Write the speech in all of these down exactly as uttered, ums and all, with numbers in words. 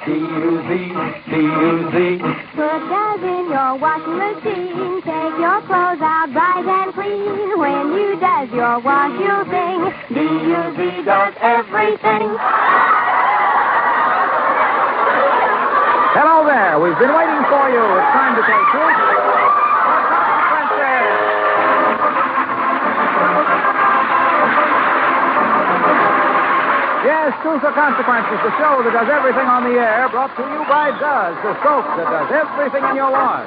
D U Z, D U Z. Put does in your washing machine. Take your clothes out bright and clean. When you does your wash, you'll sing. D U Z does everything. Hello there. We've been waiting for you. It's time to take two. Yes, Truth or Consequences, the show that does everything on the air, brought to you by Does, the soap that does everything in your wash.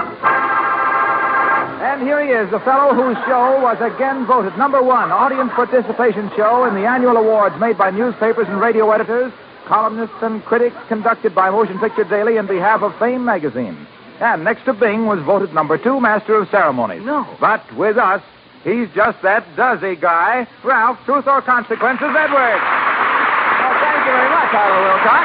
And here he is, the fellow whose show was again voted number one audience participation show in the annual awards made by newspapers and radio editors, columnists and critics, conducted by Motion Picture Daily in behalf of Fame magazine. And next to Bing was voted number two master of ceremonies. No. But with us, he's just that dozy guy, Ralph Truth or Consequences Edwards. Thank you very much, Harlow Wilcox.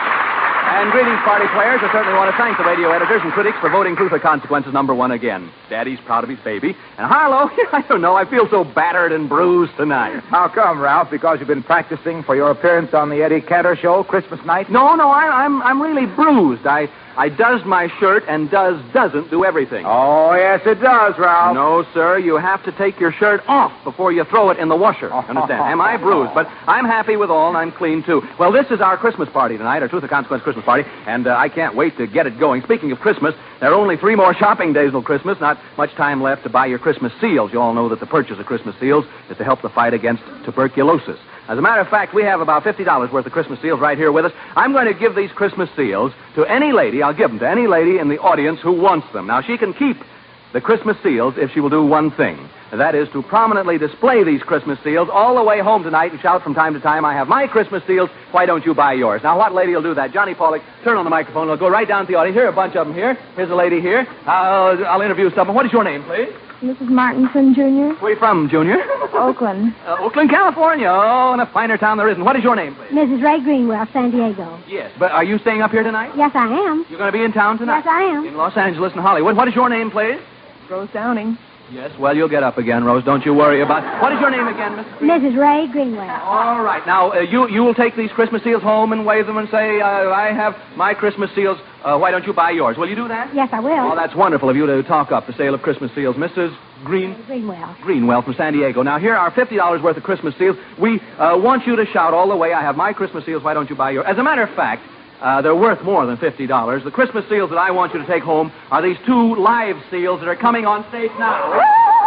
And greetings, party players. I certainly want to thank the radio editors and critics for voting Truth or Consequences number one again. Daddy's proud of his baby. And Harlow, I don't know, I feel so battered and bruised tonight. How come, Ralph? Because you've been practicing for your appearance on the Eddie Cantor show Christmas night? No, no, I, I'm I'm really bruised. I I does my shirt and does doesn't do everything. Oh, yes, it does, Ralph. No, sir, you have to take your shirt off before you throw it in the washer. Understand? Am I bruised? But I'm happy with all, and I'm clean, too. Well, this is our Christmas party tonight, our Truth or Consequence Christmas party, and uh, I can't wait to get it going. Speaking of Christmas, there are only three more shopping days till Christmas. Not much time left to buy your Christmas seals. You all know that the purchase of Christmas seals is to help the fight against tuberculosis. As a matter of fact, we have about fifty dollars worth of Christmas seals right here with us. I'm going to give these Christmas seals to any lady. I'll give them to any lady in the audience who wants them. Now, she can keep the Christmas seals if she will do one thing. And that is to prominently display these Christmas seals all the way home tonight and shout from time to time, I have my Christmas seals, why don't you buy yours? Now, what lady will do that? Johnny Pollock, turn on the microphone. We'll go right down to the audience. Here are a bunch of them here. Here's a lady here. I'll, I'll interview someone. What is your name, please? Missus Martinson, Junior Where are you from, Junior? Oakland. Uh, Oakland, California. Oh, and a finer town there isn't. What is your name, please? Missus Ray Greenwell, San Diego. Yes, but are you staying up here tonight? Yes, I am. You're going to be in town tonight? Yes, I am. In Los Angeles and Hollywood. What is your name, please? Rose Downing. Yes, well, you'll get up again, Rose. Don't you worry about it. What is your name again, Missus Green? Missus Ray Greenwell. All right. Now, uh, you you will take these Christmas seals home and wave them and say, uh, I have my Christmas seals. Uh, why don't you buy yours? Will you do that? Yes, I will. Oh, that's wonderful of you to talk up the sale of Christmas seals. Missus Green? Greenwell. Greenwell from San Diego. Now, here are fifty dollars worth of Christmas seals. We uh, want you to shout all the way, I have my Christmas seals. Why don't you buy yours? As a matter of fact, Uh, they're worth more than fifty dollars. The Christmas seals that I want you to take home are these two live seals that are coming on stage now.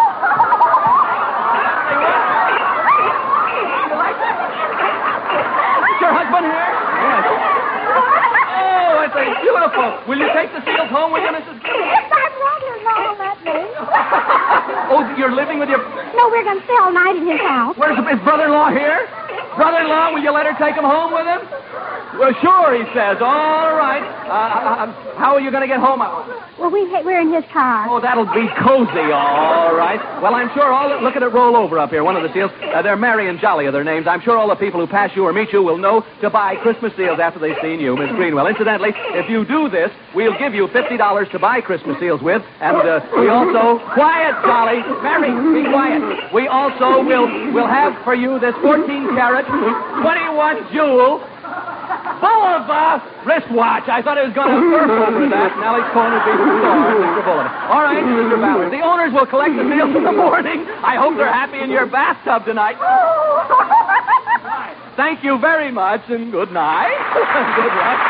Is your husband here? Yes. Oh, it's a beautiful. Will you take the seals home with you, Missus Yes, my brother-in-law let me. Oh, you're living with your... No, we're going to stay all night in his house. Where's his brother-in-law here? Brother-in-law, will you let her take him home with him? Well, sure, he says. All right. Uh, how are you going to get home? Well, we, we're in his car. Oh, that'll be cozy. All right. Well, I'm sure all... The, look at it roll over up here, one of the seals. Uh, they're Mary and Jolly are their names. I'm sure all the people who pass you or meet you will know to buy Christmas seals after they've seen you, Miss Greenwell. Incidentally, if you do this, we'll give you fifty dollars to buy Christmas seals with. And uh, we also... Quiet, Jolly. Mary, be quiet. We also will will have for you this fourteen carat, twenty-one jewel... Bulova wristwatch. I thought it was going to surf over that. Nellie's corner beef store, Mister Bulova. All right, Mister Ballard. The owners will collect the seals in the morning. I hope they're happy in your bathtub tonight. Thank you very much, and good night. Good luck.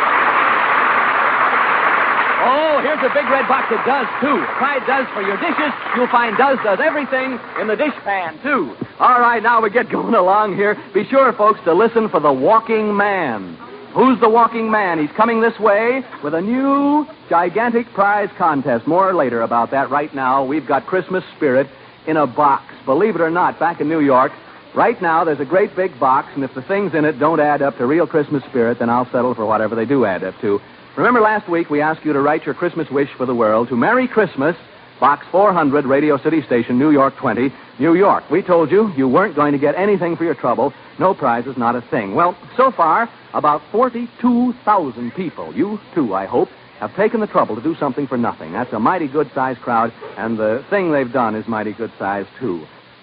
Oh, here's a big red box that does, too. Try Does for your dishes. You'll find Does does everything in the dish pan, too. All right, now we get going along here. Be sure, folks, to listen for the Walking Man. Who's the Walking Man? He's coming this way with a new gigantic prize contest. More later about that. Right now, we've got Christmas Spirit in a box. Believe it or not, back in New York, right now there's a great big box, and if the things in it don't add up to real Christmas spirit, then I'll settle for whatever they do add up to. Remember last week we asked you to write your Christmas wish for the world to Merry Christmas, Box four hundred, Radio City Station, New York twenty, New York. We told you you weren't going to get anything for your trouble. No prizes, not a thing. Well, so far, about forty-two thousand people, you too, I hope, have taken the trouble to do something for nothing. That's a mighty good-sized crowd, and the thing they've done is mighty good-sized, too.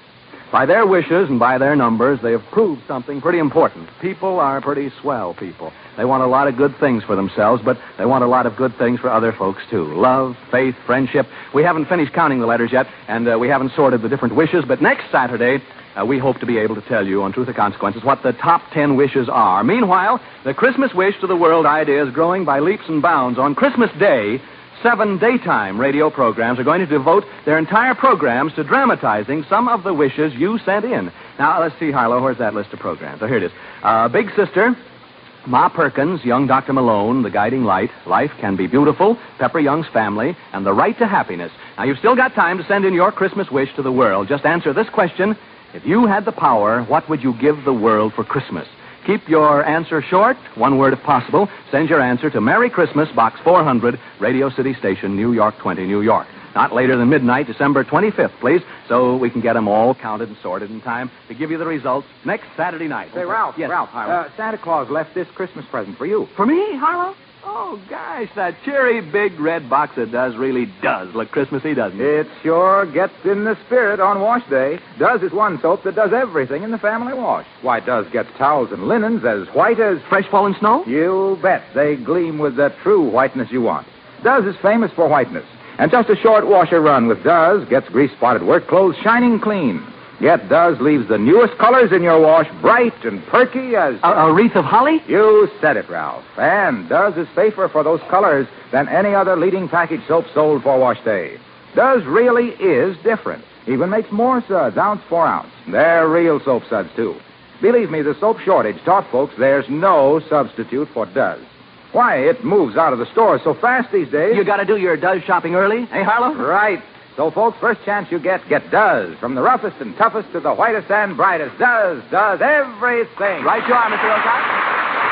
By their wishes and by their numbers, they have proved something pretty important. People are pretty swell people. They want a lot of good things for themselves, but they want a lot of good things for other folks, too. Love, faith, friendship. We haven't finished counting the letters yet, and uh, we haven't sorted the different wishes, but next Saturday, uh, we hope to be able to tell you on Truth or Consequences what the top ten wishes are. Meanwhile, the Christmas wish to the world idea is growing by leaps and bounds. On Christmas Day, seven daytime radio programs are going to devote their entire programs to dramatizing some of the wishes you sent in. Now, let's see, Harlow, where's that list of programs? Oh, here it is. Uh, Big Sister, Ma Perkins, Young Doctor Malone, The Guiding Light, Life Can Be Beautiful, Pepper Young's Family, and The Right to Happiness. Now, you've still got time to send in your Christmas wish to the world. Just answer this question. If you had the power, what would you give the world for Christmas? Keep your answer short, one word if possible. Send your answer to Merry Christmas, Box four hundred, Radio City Station, New York twenty, New York. Not later than midnight, December twenty-fifth, please, so we can get them all counted and sorted in time to give you the results next Saturday night. Say, Ralph, yes, Ralph, Harlow. uh, Santa Claus left this Christmas present for you. For me, Harlow? Oh, gosh, that cheery big red box it does really does look Christmassy, doesn't it? It sure gets in the spirit on wash day. Does is one soap that does everything in the family wash. Why, Does gets towels and linens as white as... Fresh fallen snow? You bet. They gleam with the true whiteness you want. Does is famous for whiteness. And just a short washer run with Does gets grease-spotted work clothes shining clean. Yet Does leaves the newest colors in your wash bright and perky as... A, a wreath of holly? You said it, Ralph. And Does is safer for those colors than any other leading package soap sold for wash day. Does really is different. Even makes more suds, ounce for ounce. They're real soap suds, too. Believe me, the soap shortage taught folks there's no substitute for Does. Why, it moves out of the stores so fast these days. You got to do your Does shopping early, eh, Harlow? Right. So, folks, first chance you get, get Does. From the roughest and toughest to the whitest and brightest. Does, does everything. Right you are, Mister Wilcox.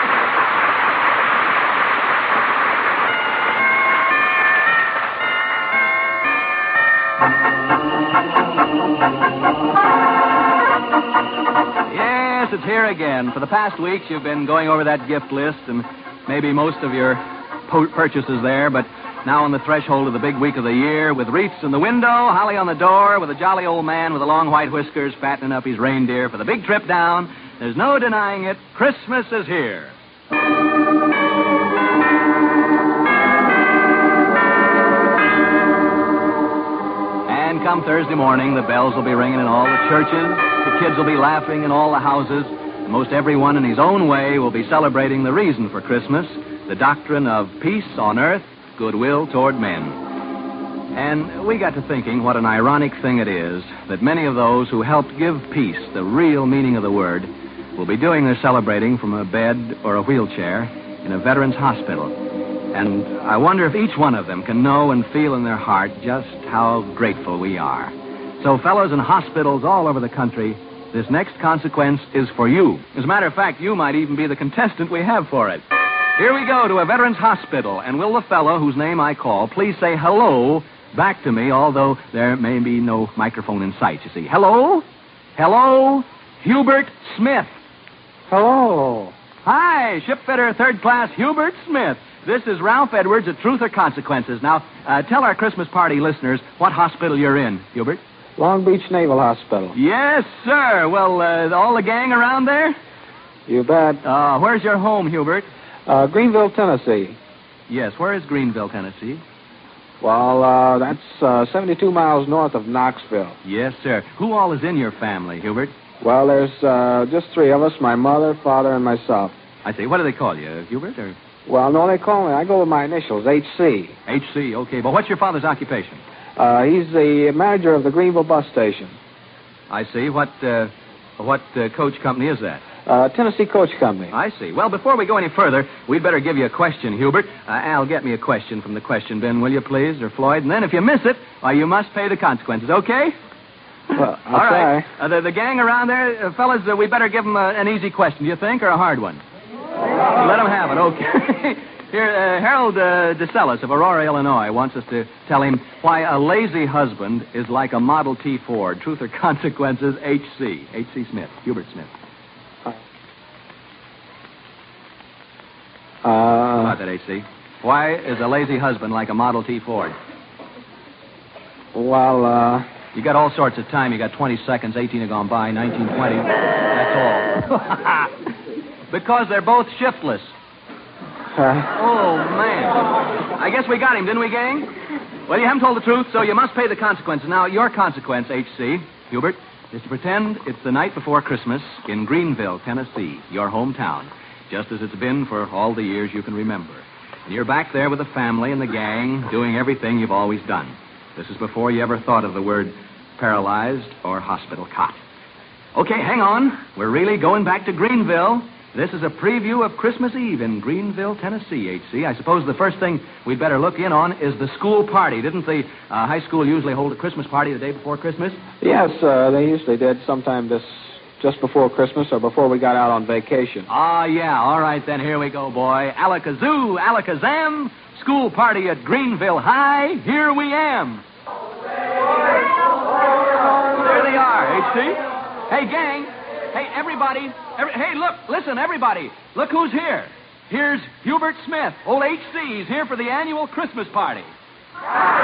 Yes, it's here again. For the past weeks, you've been going over that gift list and maybe most of your po- purchases there, but now on the threshold of the big week of the year, with wreaths in the window, holly on the door, with a jolly old man with the long white whiskers fattening up his reindeer for the big trip down, there's no denying it, Christmas is here. And come Thursday morning, the bells will be ringing in all the churches, the kids will be laughing in all the houses, and most everyone in his own way will be celebrating the reason for Christmas, the doctrine of peace on earth, goodwill toward men. And we got to thinking what an ironic thing it is that many of those who helped give peace the real meaning of the word will be doing their celebrating from a bed or a wheelchair in a veterans hospital. And I wonder if each one of them can know and feel in their heart just how grateful we are. So, fellows in hospitals all over the country, this next consequence is for you. As a matter of fact, you might even be the contestant we have for it. Here we go to a veterans hospital, and will the fellow whose name I call please say hello back to me, although there may be no microphone in sight, you see. Hello? Hello? Hubert Smith. Hello. Hi, shipfitter third class Hubert Smith. This is Ralph Edwards at Truth or Consequences. Now, uh, tell our Christmas party listeners what hospital you're in, Hubert. Long Beach Naval Hospital. Yes, sir. Well, uh, all the gang around there? You bet. Uh, where's your home, Hubert? Uh, Greenville, Tennessee. Yes, where is Greenville, Tennessee? Well, uh, that's uh, seventy-two miles north of Knoxville. Yes, sir. Who all is in your family, Hubert? Well, there's uh, just three of us, my mother, father, and myself. I see. What do they call you, Hubert? Or... Well, no, they call me. I go with my initials, H C. H C, okay. But what's your father's occupation? Uh, he's the manager of the Greenville bus station. I see. What, uh, what uh, coach company is that? Uh, Tennessee Coach Company. I see. Well, before we go any further, we'd better give you a question, Hubert. Uh, Al, get me a question from the question bin, will you, please, or Floyd? And then if you miss it, why, you must pay the consequences, okay? Well, I'll All right. try. Uh, the, the gang around there, uh, fellas, uh, we better give them uh, an easy question, do you think, or a hard one? Let them have it, okay. Here, uh, Harold uh, DeCellis of Aurora, Illinois, wants us to tell him why a lazy husband is like a Model T Ford. Truth or Consequences, H C. H C Smith. Hubert Smith. Uh, How about that, H C? Why is a lazy husband like a Model T Ford? well, uh, You got all sorts of time. You got twenty seconds. eighteen have gone by. nineteen, twenty. That's all. Because they're both shiftless. Uh, Oh, man. I guess we got him, didn't we, gang? Well, you haven't told the truth, so you must pay the consequences. Now, your consequence, H C, Hubert, is to pretend it's the night before Christmas in Greenville, Tennessee, your hometown, just as it's been for all the years you can remember. And you're back there with the family and the gang, doing everything you've always done. This is before you ever thought of the word paralyzed or hospital cot. Okay, hang on. We're really going back to Greenville. This is a preview of Christmas Eve in Greenville, Tennessee, H C. I suppose the first thing we'd better look in on is the school party. Didn't the uh, high school usually hold a Christmas party the day before Christmas? yes, uh, they usually did sometime this just before Christmas or before we got out on vacation. Ah, yeah. All right, then. Here we go, boy. Alakazoo, alakazam. School party at Greenville High. Here we am. There they are, H C. Hey, gang. Hey, everybody. Every, hey, look. Listen, everybody. Look who's here. Here's Hubert Smith. Old H C. He's here for the annual Christmas party. Oh,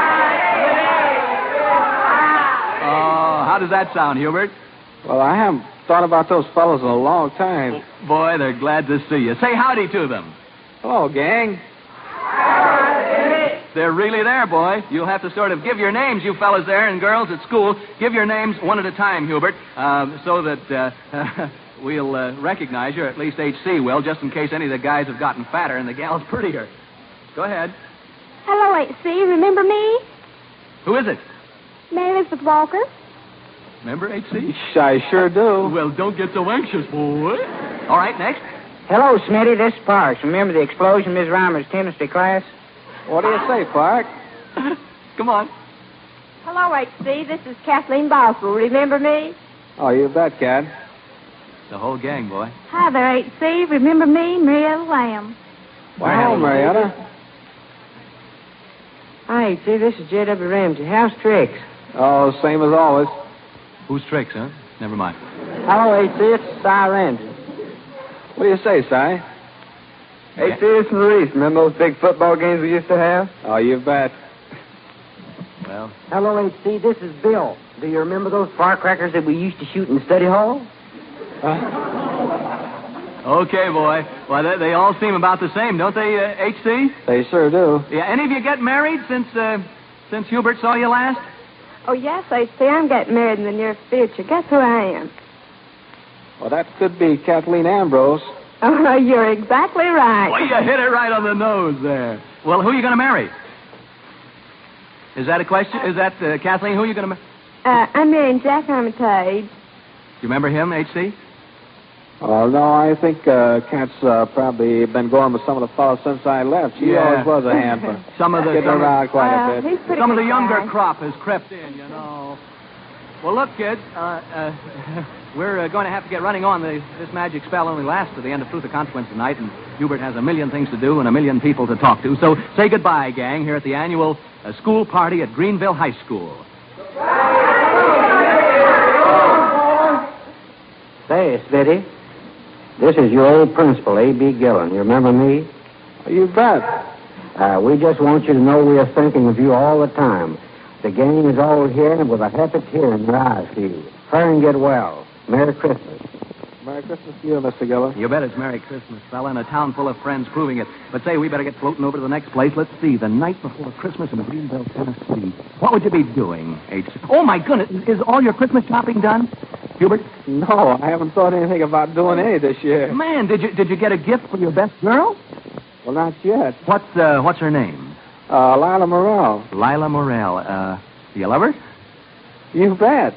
how does that sound, Hubert? Well, I haven't thought about those fellows in a long time. Boy, they're glad to see you. Say howdy to them. Hello, gang. They're really there, boy. You'll have to sort of give your names, you fellas there and girls at school. Give your names one at a time, Hubert, uh, so that uh, we'll uh, recognize you, or at least H C will, just in case any of the guys have gotten fatter and the gals prettier. Go ahead. Hello, H C. Remember me? Who is it? Mary Elizabeth Walker. Remember H C? I sure do. Well, don't get so anxious, boy. All right, next. Hello, Smitty. This is Parks. Remember the explosion in Miss Reimer's chemistry class? What do you say, Clark? Come on. Hello, H C. This is Kathleen Boswell. Remember me? Oh, you bet, Cat. The whole gang, boy. Hi there, H C. Remember me? Marietta Lamb. Wow, Marietta. Hi, H C. This is J W. Ramsey. How's tricks? Oh, same as always. Who's tricks, huh? Never mind. Hello, H C. It's Cy Ramsey. What do you say, Si? H C, it's Maurice. Remember those big football games we used to have? Oh, you bet. Well, Hello, H C. This is Bill. Do you remember those firecrackers that we used to shoot in the study hall? okay, boy. Well, they, they all seem about the same, don't they, uh, H C? They sure do. Yeah, any of you get married since uh, since Hubert saw you last? Oh, yes, H C. I'm getting married in the near future. Guess who I am? Well, that could be Kathleen Ambrose. Oh, you're exactly right. Well, you hit it right on the nose there. Well, who are you going to marry? Is that a question? Is that, uh, Kathleen, who are you going to marry? Uh, I'm marrying Jack Armitage. You remember him, H C? Oh, no, I think uh, Kat's uh, probably been going with some of the fellows since I left. She Yeah. always was a handful. Some of the Getting some, around quite Uh, a bit. he's pretty some of good the younger guy. crop has crept in, you know. Well, look, kid, uh, uh, we're uh, going to have to get running on. The, this magic spell only lasts to the end of Truth or Consequence tonight, and Hubert has a million things to do and a million people to talk to. So say goodbye, gang, here at the annual uh, school party at Greenville High School. Say, Smitty. This is your old principal, A B. Gillen. You remember me? You bet. Uh, we just want you to know we are thinking of you all the time. The gang is all here with a happy tear in their eyes for you. Hurry and get well. Merry Christmas. Merry Christmas to you, Mister Gillen. You bet it's Merry Christmas, fella, and a town full of friends proving it. But say, we better get floating over to the next place. Let's see, the night before Christmas in Greenville, Tennessee. What would you be doing, H? Oh, my goodness, is all your Christmas shopping done, Hubert? No, I haven't thought anything about doing any this year. Man, did you did you get a gift for your best girl? Well, not yet. What's uh, what's her name? Uh, Lila Morrell. Lila Morrell. Uh, do you love her? You bet.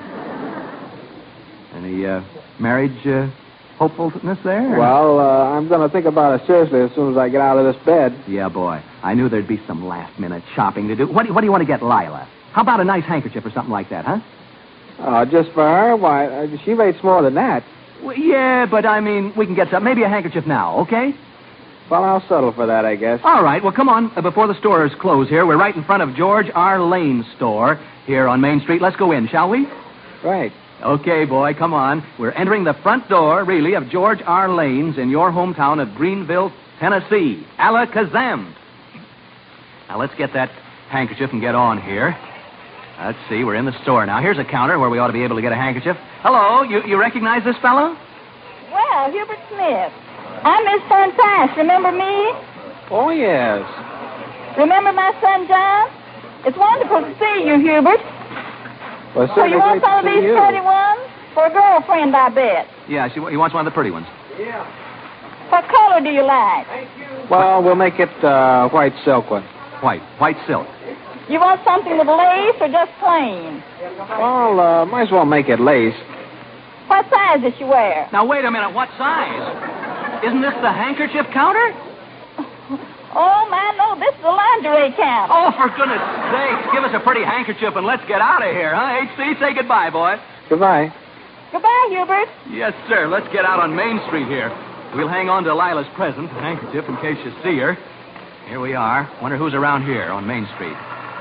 Any uh, marriage uh, hopefulness there? Well, uh, I'm going to think about it seriously as soon as I get out of this bed. Yeah, boy. I knew there'd be some last-minute shopping to do. What do, you, what do you want to get Lila? How about a nice handkerchief or something like that, huh? Uh, just for her? Why, uh, she rates more than that. Well, yeah, but I mean, we can get some. Maybe a handkerchief now, okay? Well, I'll settle for that, I guess. All right. Well, come on. Uh, before the stores close here, we're right in front of George R. Lane's store here on Main Street. Let's go in, shall we? Right. Okay, boy, come on. We're entering the front door, really, of George R. Lane's in your hometown of Greenville, Tennessee. Alakazam. Now, let's get that handkerchief and get on here. Let's see, we're in the store now. Here's a counter where we ought to be able to get a handkerchief. Hello, you, you recognize this fellow? Well, Hubert Smith. I'm Miss Fern Price. Remember me? Oh, yes. Remember my son, John? It's wonderful to see you, Hubert. Well, So you want some of these you. pretty ones? For a girlfriend, I bet. Yeah, she, he wants one of the pretty ones. What color do you like? Well, we'll make it uh, white silk one. White. White silk. You want something with lace or just plain? Well, uh, might as well make it lace. What size does she wear? Now, wait a minute. What size? Isn't this the handkerchief counter? Oh, my, no, this is the lingerie counter. Oh, for goodness sakes, give us a pretty handkerchief and let's get out of here, huh? H C, say goodbye, boy. Goodbye. Goodbye, Hubert. Yes, sir. Let's get out on Main Street here. We'll hang on to Lila's present, a handkerchief, in case you see her. Here we are. Wonder who's around here on Main Street.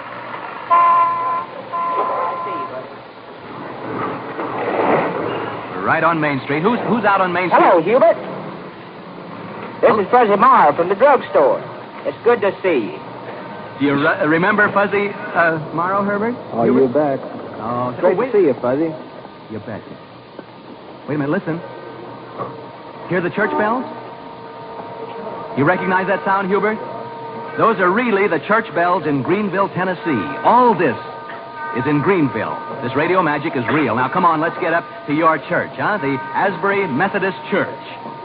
We're right on Main Street. Who's who's out on Main Street? Hello, Hubert. This is Fuzzy Morrow from the drugstore. It's good to see you. Do you re- remember Fuzzy uh, Morrow, Herbert? Oh, you you re- bet. Oh, It's great wait. to see you, Fuzzy. You bet. Wait a minute, listen. Hear the church bells? You recognize that sound, Hubert? Those are really the church bells in Greenville, Tennessee. All this is in Greenville. This radio magic is real. Now, come on, let's get up to your church, huh? The Asbury Methodist Church.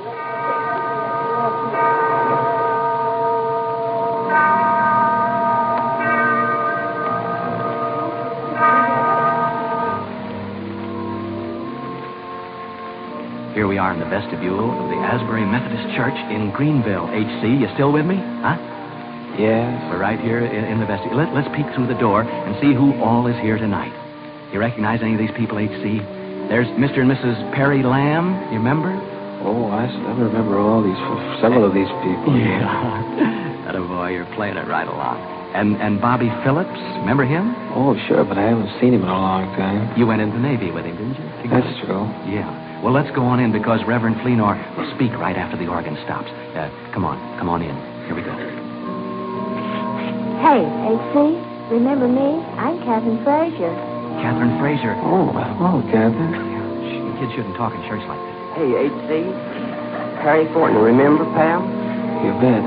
Here we are in the vestibule of the Asbury Methodist Church in Greenville. H C, you still with me? Huh? Yes. We're right here in, in the vestibule. Let, let's peek through the door and see who all is here tonight. You recognize any of these people, H C? There's Mister and Missus Perry Lamb. You remember? Oh, I, I remember all these, several of these people. Yeah. That a boy, you're playing it right along. And and Bobby Phillips, remember him? Oh, sure, but I haven't seen him in a long time. You went in the Navy with him, didn't you? That's true. Yeah. Well, let's go on in because Reverend Fleenor will speak right after the organ stops. Uh, come on, come on in. Here we go. Hey, H C, remember me? I'm Catherine Frazier. Catherine Frazier. Oh, well, Catherine. The kids shouldn't talk in church like this. Hey, H C. Harry Fortner, remember, pal? You bet.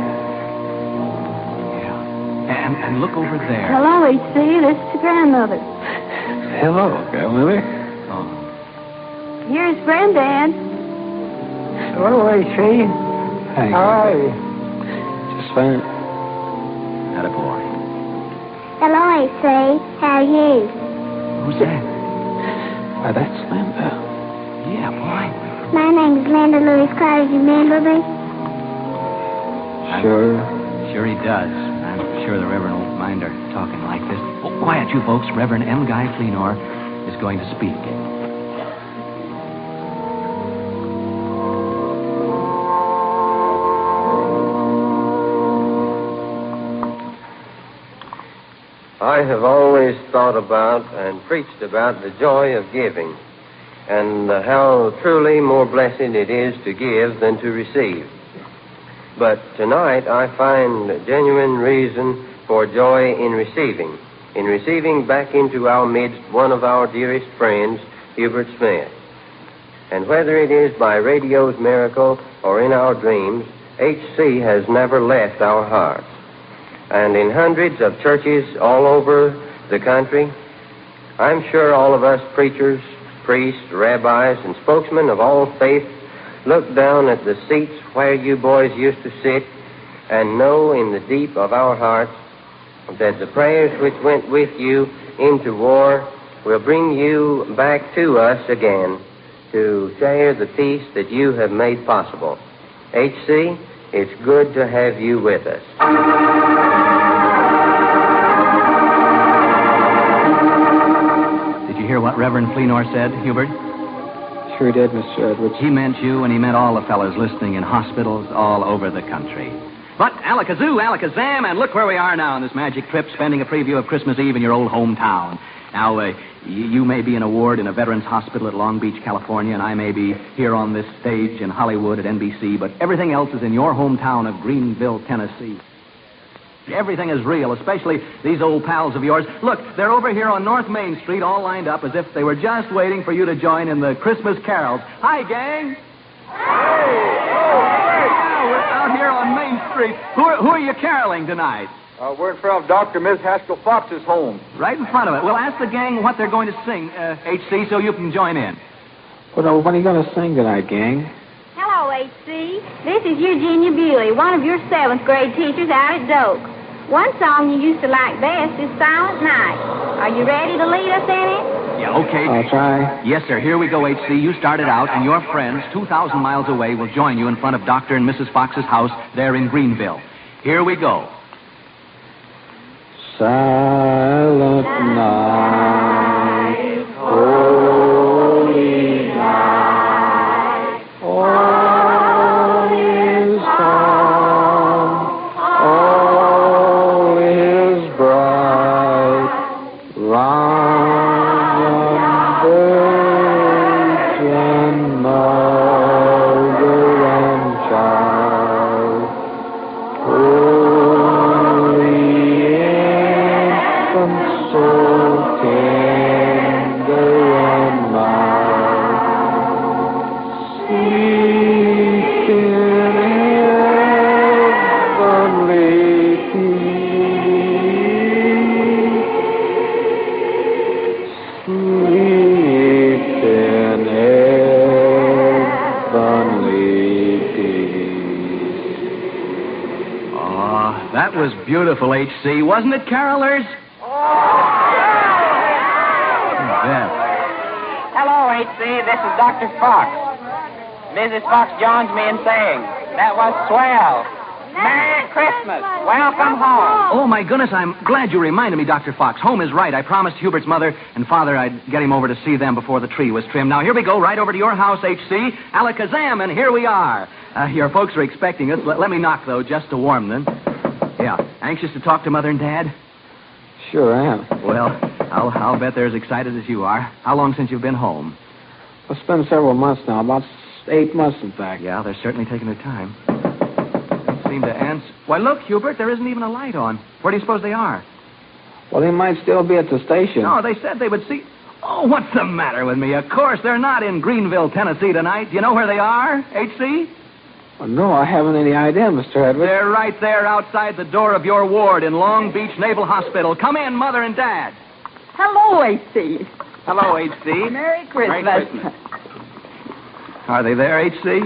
Yeah. And, and look over there. Hello, H C. This is grandmother. Hello, grandmother. Oh. Here's Granddad. Hello, H C. Hi. How are you? Just fine. That a boy. Hello, H C. How are you? Who's that? Why, that's Linda. Yeah, boy. My name's Linda Lewis Carter. Do you remember me? Sure. Sure he does. I'm sure the Reverend won't mind her talking like this. Oh, quiet, you folks. Reverend M. Guy Fleenor is going to speak. I have always thought about and preached about the joy of giving and uh, how truly more blessed it is to give than to receive. But tonight I find genuine reason for joy in receiving, in receiving back into our midst one of our dearest friends, Hubert Smith. And whether it is by radio's miracle or in our dreams, H C has never left our hearts. And in hundreds of churches all over the country, I'm sure all of us preachers, priests, rabbis, and spokesmen of all faiths look down at the seats where you boys used to sit and know in the deep of our hearts that the prayers which went with you into war will bring you back to us again to share the peace that you have made possible. H C, it's good to have you with us. Did you hear what Reverend Fleenor said, Hubert? Sure did, Mister Edwards. He meant you, and he meant all the fellas listening in hospitals all over the country. But alakazoo, alakazam, and look where we are now on this magic trip, spending a preview of Christmas Eve in your old hometown. Now, uh, you, you may be in a ward in a veterans hospital at Long Beach, California, and I may be here on this stage in Hollywood at N B C, but everything else is in your hometown of Greenville, Tennessee. Everything is real, especially these old pals of yours. Look, they're over here on North Main Street all lined up as if they were just waiting for you to join in the Christmas carols. Hi, gang. Hey! Yeah, we're out here on Main Street. Who are, who are you caroling tonight? Uh, we're in front of Doctor and Miss Haskell Fox's home. Right in front of it. We'll ask the gang what they're going to sing, uh, H C, so you can join in. What, uh, what are you going to sing tonight, gang? Hello, H C. This is Eugenia Bewley, one of your seventh grade teachers out at Doak. One song you used to like best is Silent Night. Are you ready to lead us in it? Yeah, okay. I'll try. Yes, sir. Here we go, H C. You started out, and your friends, two thousand miles away, will join you in front of Doctor and Missus Fox's house there in Greenville. Here we go. Silent night, holy night, all is calm, all is bright, round birds and mother and child. So tender and mild, sleep in heavenly peace, sleep in heavenly peace. Oh, that was beautiful, H C. Wasn't it, carolers? Hello, H C. This is Doctor Fox. Missus Fox joins me in saying, that was swell. Merry Christmas. Welcome home. Oh, my goodness, I'm glad you reminded me, Doctor Fox. Home is right. I promised Hubert's mother and father I'd get him over to see them before the tree was trimmed. Now, here we go, right over to your house, H C. Alakazam, and here we are. Uh, your folks are expecting us. Let, let me knock, though, just to warm them. Yeah. Anxious to talk to Mother and Dad? Sure am. Well, I'll, I'll bet they're as excited as you are. How long since you've been home? It's been several months now, about eight months, in fact. Yeah, they're certainly taking their time. They seem to answer. Why, look, Hubert, there isn't even a light on. Where do you suppose they are? Well, they might still be at the station. No, they said they would see. Oh, what's the matter with me? Of course, they're not in Greenville, Tennessee tonight. Do you know where they are, H C? Well, no, I haven't any idea, Mister Edwards. They're right there outside the door of your ward in Long Beach Naval Hospital. Come in, Mother and Dad. Hello, H C. Hello, H C. Merry Christmas. Merry Christmas. Are they there, H C?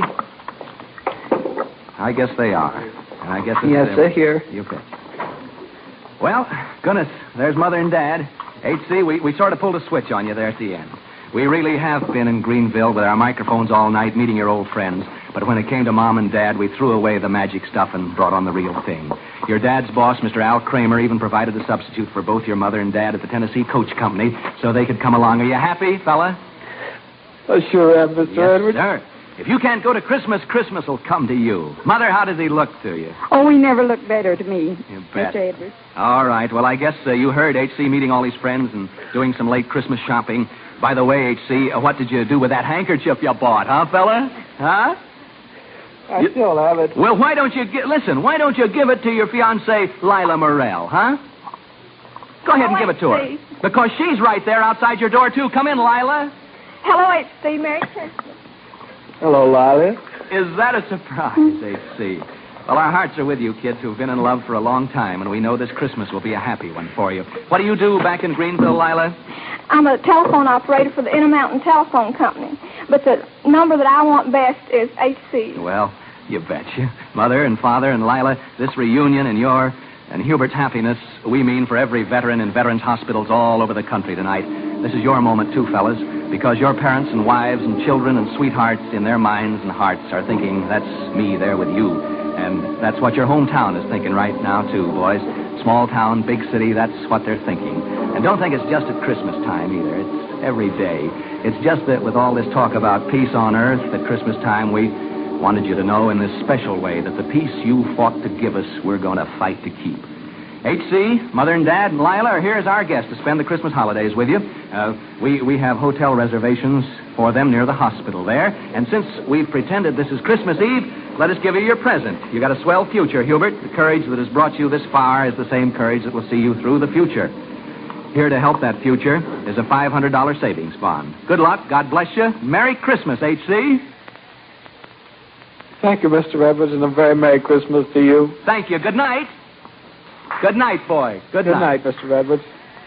I guess they are. And I guess it's Yes, them. they're here. You bet. Well, goodness, there's Mother and Dad. H C, we, we sort of pulled a switch on you there at the end. We really have been in Greenville with our microphones all night meeting your old friends. But when it came to Mom and Dad, we threw away the magic stuff and brought on the real thing. Your dad's boss, Mister Al Kramer, even provided a substitute for both your mother and Dad at the Tennessee Coach Company so they could come along. Are you happy, fella? I sure am, Mister Yes, Edwards. sir. If you can't go to Christmas, Christmas will come to you. Mother, how does he look to you? Oh, he never looked better to me, You bet. Mister Edwards. All right. Well, I guess uh, you heard H C meeting all his friends and doing some late Christmas shopping. By the way, H C, uh, what did you do with that handkerchief you bought, huh, fella? Huh? I You- still have it. Well, why don't you gi- listen? Why don't you give it to your fiancée, Lila Morrell, huh? Go ahead and Oh, give it to her, H C. because she's right there outside your door too. Come in, Lila. Hello, H C. Merry Christmas. Hello, Lila. Is that a surprise, H C? Well, our hearts are with you, kids who've been in love for a long time, and we know this Christmas will be a happy one for you. What do you do back in Greenville, Lila? I'm a telephone operator for the Intermountain Telephone Company, but the number that I want best is H C. Well, you betcha. Mother and Father and Lila, this reunion and your and Hubert's happiness, we mean for every veteran in veterans' hospitals all over the country tonight. This is your moment, too, fellas, because your parents and wives and children and sweethearts in their minds and hearts are thinking, that's me there with you. And that's what your hometown is thinking right now, too, boys. Small town, big city, that's what they're thinking. And don't think it's just at Christmas time, either. It's every day. It's just that with all this talk about peace on earth at Christmas time, we wanted you to know in this special way that the peace you fought to give us, we're going to fight to keep. H C, Mother and Dad, and Lila are here as our guests to spend the Christmas holidays with you. Uh, we, we have hotel reservations for them near the hospital there. And since we've pretended this is Christmas Eve, let us give you your present. You got a swell future, Hubert. The courage that has brought you this far is the same courage that will see you through the future. Here to help that future is a five hundred dollars savings bond. Good luck. God bless you. Merry Christmas, H C. Thank you, Mister Edwards, and a very Merry Christmas to you. Thank you. Good night. Good night, boy. Good, Good night. night, Mister Edwards.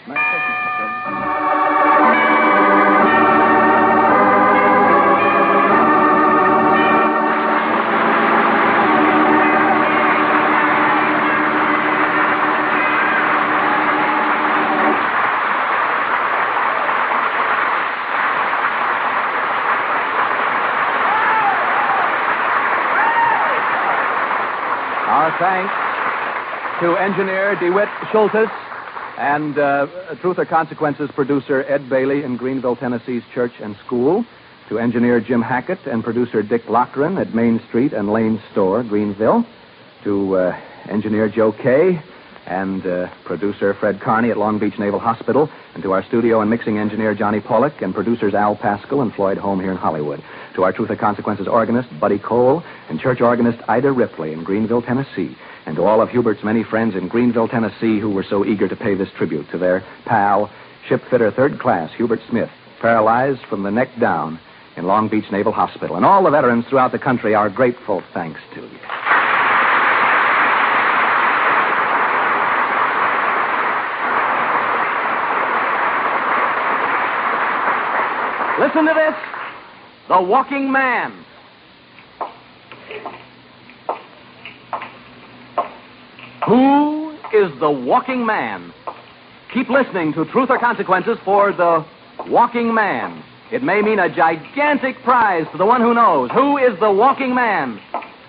Our thanks to engineer DeWitt Schultes and uh, Truth or Consequences producer Ed Bailey in Greenville, Tennessee's Church and School, to engineer Jim Hackett and producer Dick Lochran at Main Street and Lane Store, Greenville, to uh, engineer Joe Kay and uh, producer Fred Carney at Long Beach Naval Hospital, and to our studio and mixing engineer Johnny Pollock and producers Al Pascal and Floyd Holm here in Hollywood, to our Truth or Consequences organist Buddy Cole and church organist Ida Ripley in Greenville, Tennessee, and to all of Hubert's many friends in Greenville, Tennessee, who were so eager to pay this tribute to their pal, shipfitter third class Hubert Smith, paralyzed from the neck down in Long Beach Naval Hospital. And all the veterans throughout the country, our grateful thanks to you. Listen to this. The Walking Man. Who is the Walking Man? Keep listening to Truth or Consequences for the Walking Man. It may mean a gigantic prize to the one who knows. Who is the Walking Man?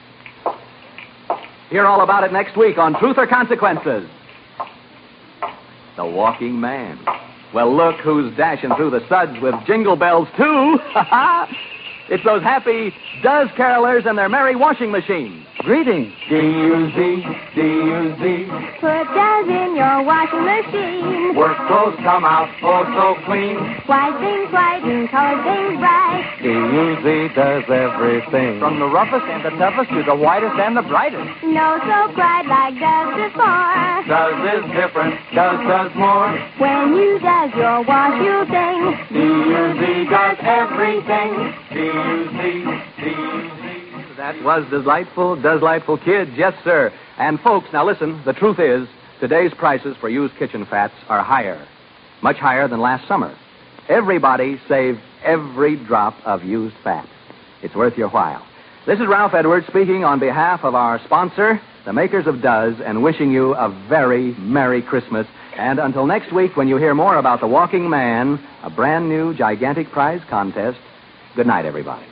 Hear all about it next week on Truth or Consequences. The Walking Man. Well, look who's dashing through the suds with jingle bells, too. It's those happy Does carolers and their merry washing machines. Greetings. D U Z, D U Z. Put Does in your washing machine. Work clothes come out oh so clean. White things white and colored things bright. D U Z does everything. From the roughest and the toughest to the whitest and the brightest. No soap cried like Does before. Does is different. Does does more. When you Does your wash, you think. D U Z does everything. D U Z, D U Z. That was delightful, delightful kids, yes, sir. And folks, now listen, the truth is, today's prices for used kitchen fats are higher, much higher than last summer. Everybody save every drop of used fat. It's worth your while. This is Ralph Edwards speaking on behalf of our sponsor, the makers of Does, and wishing you a very Merry Christmas. And until next week, when you hear more about The Walking Man, a brand new gigantic prize contest, good night, everybody.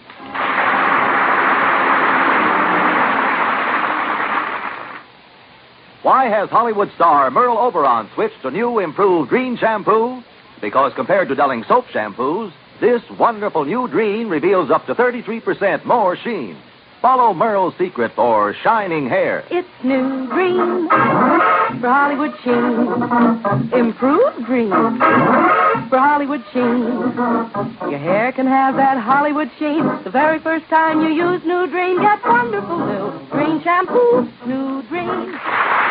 Why has Hollywood star Merle Oberon switched to new improved Drene shampoo? Because compared to Delling soap shampoos, this wonderful new Drene reveals up to thirty-three percent more sheen. Follow Merle's secret for shining hair. It's new Drene for Hollywood sheen. Improved Drene for Hollywood sheen. Your hair can have that Hollywood sheen. The very first time you use new Drene, get wonderful new Drene shampoo. New Drene.